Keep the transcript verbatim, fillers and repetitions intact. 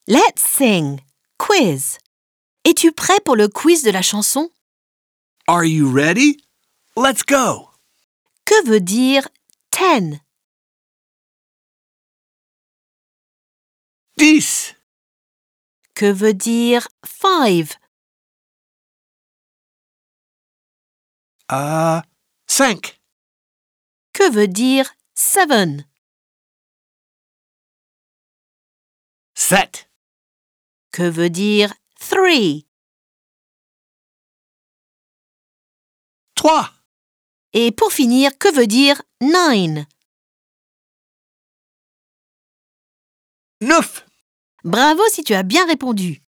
Let's sing. Quiz. Es-tu prêt pour le quiz de la chanson? Are you ready? Let's go! Que veut dire ten? Dix. Que veut dire five? Uh, cinq. Que veut dire seven? Sept. Que veut dire three? Trois. Et pour finir, que veut dire nine? Neuf. Bravo si tu as bien répondu.